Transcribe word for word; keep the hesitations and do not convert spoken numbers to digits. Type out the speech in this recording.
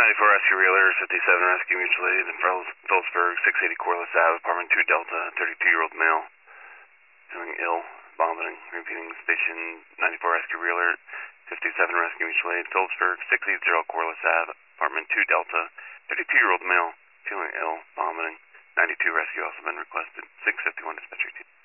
ninety-four Rescue Reeler, fifty-seven Rescue Mutual Aid in Phillipsburg, six eighty Corliss Ave, apartment two Delta, thirty-two-year-old male, feeling ill, vomiting, repeating station ninety-four Rescue Reeler, fifty-seven Rescue Mutual Aid, Phillipsburg, six eighty Corliss Ave, apartment two Delta, thirty-two-year-old male, feeling ill, vomiting, ninety-two Rescue also been requested, six fifty-one Dispatcher team.